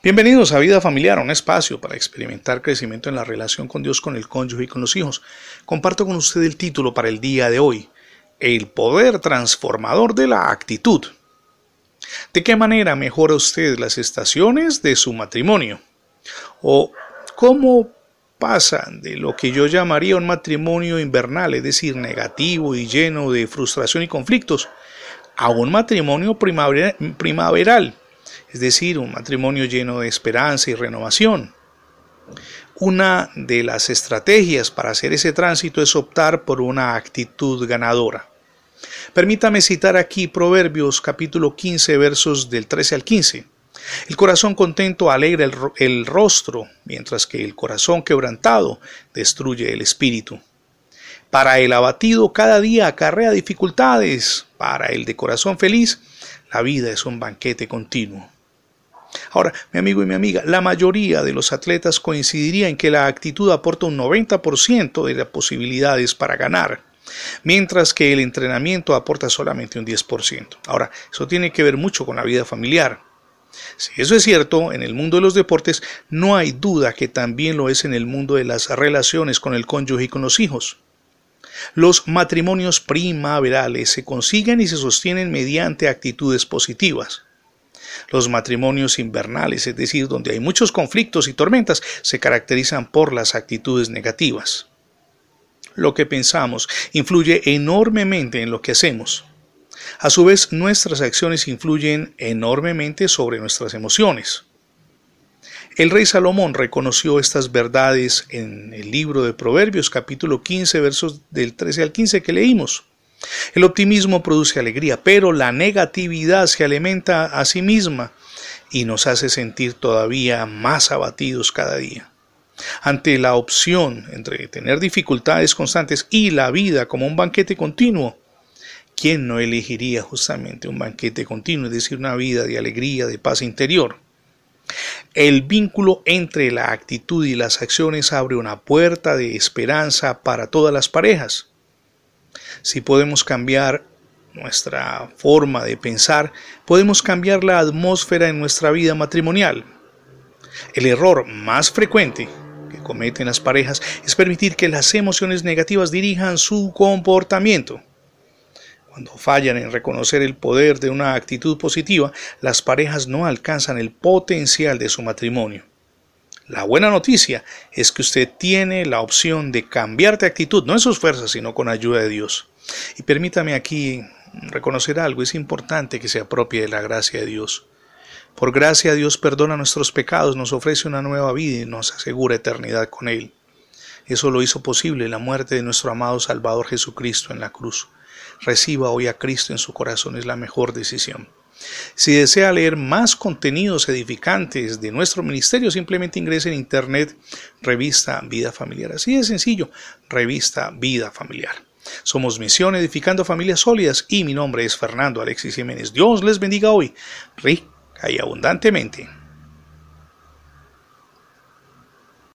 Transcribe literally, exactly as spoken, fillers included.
Bienvenidos a Vida Familiar, un espacio para experimentar crecimiento en la relación con Dios, con el cónyuge y con los hijos. Comparto con usted el título para el día de hoy: el poder transformador de la actitud. ¿De qué manera mejora usted las estaciones de su matrimonio? ¿O cómo pasa de lo que yo llamaría un matrimonio invernal, es decir, negativo y lleno de frustración y conflictos, a un matrimonio primavera- primaveral? Es decir, un matrimonio lleno de esperanza y renovación. Una de las estrategias para hacer ese tránsito es optar por una actitud ganadora. Permítame citar aquí Proverbios capítulo quince, versos del trece al quince. El corazón contento alegra el, el rostro, mientras que el corazón quebrantado destruye el espíritu. Para el abatido cada día acarrea dificultades, para el de corazón feliz la vida es un banquete continuo. Ahora, mi amigo y mi amiga, la mayoría de los atletas coincidiría en que la actitud aporta un noventa por ciento de las posibilidades para ganar, mientras que el entrenamiento aporta solamente un diez por ciento. Ahora, eso tiene que ver mucho con la vida familiar. Si eso es cierto, en el mundo de los deportes, no hay duda que también lo es en el mundo de las relaciones con el cónyuge y con los hijos. Los matrimonios primaverales se consiguen y se sostienen mediante actitudes positivas. Los matrimonios invernales, es decir, donde hay muchos conflictos y tormentas, se caracterizan por las actitudes negativas. Lo que pensamos influye enormemente en lo que hacemos. A su vez, nuestras acciones influyen enormemente sobre nuestras emociones. El rey Salomón reconoció estas verdades en el libro de Proverbios, capítulo quince, versos del trece al quince que leímos. El optimismo produce alegría, pero la negatividad se alimenta a sí misma y nos hace sentir todavía más abatidos cada día. Ante la opción entre tener dificultades constantes y la vida como un banquete continuo, ¿quién no elegiría justamente un banquete continuo, es decir, una vida de alegría, de paz interior? El vínculo entre la actitud y las acciones abre una puerta de esperanza para todas las parejas. Si podemos cambiar nuestra forma de pensar, podemos cambiar la atmósfera en nuestra vida matrimonial. El error más frecuente que cometen las parejas es permitir que las emociones negativas dirijan su comportamiento. Cuando fallan en reconocer el poder de una actitud positiva, las parejas no alcanzan el potencial de su matrimonio. La buena noticia es que usted tiene la opción de cambiar de actitud, no en sus fuerzas, sino con ayuda de Dios. Y permítame aquí reconocer algo: es importante que se apropie de la gracia de Dios. Por gracia Dios perdona nuestros pecados, nos ofrece una nueva vida y nos asegura eternidad con Él. Eso lo hizo posible la muerte de nuestro amado Salvador Jesucristo en la cruz. Reciba hoy a Cristo en su corazón, es la mejor decisión. Si desea leer más contenidos edificantes de nuestro ministerio, simplemente ingrese en internet, Revista Vida Familiar. Así de sencillo, Revista Vida Familiar. Somos Misión Edificando Familias Sólidas y mi nombre es Fernando Alexis Jiménez. Dios les bendiga hoy, rica y abundantemente.